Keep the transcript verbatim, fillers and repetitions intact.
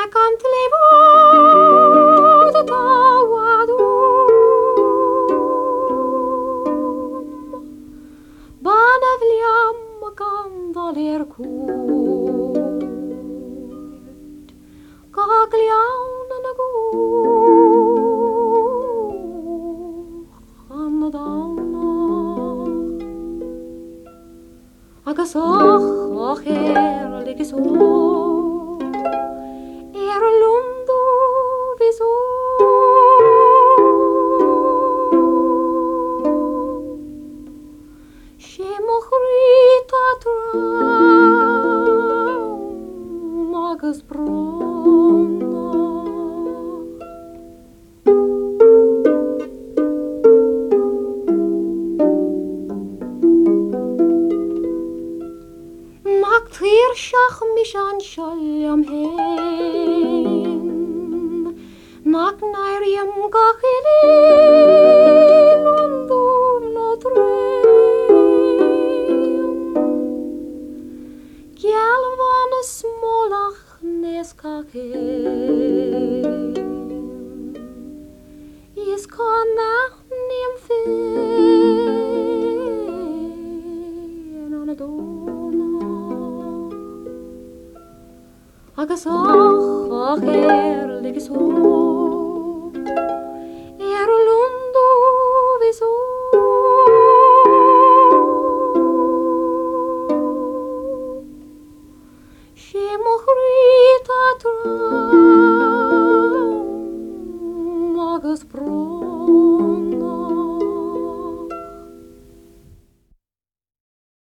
quand les vents tawadum banavliam kandaler kut kaglian nagu anadana agus och och er ligis o er lundo viso she mochrita traum agus bronna Trír seach mis an seollam hen Nac nairiam gachilin an dúm na dreim Gialvan a smolach nes cachil Is connach nim fin an a dúna Agus och, och er ligis o Er lundo vis o She mochrita traum Agus bro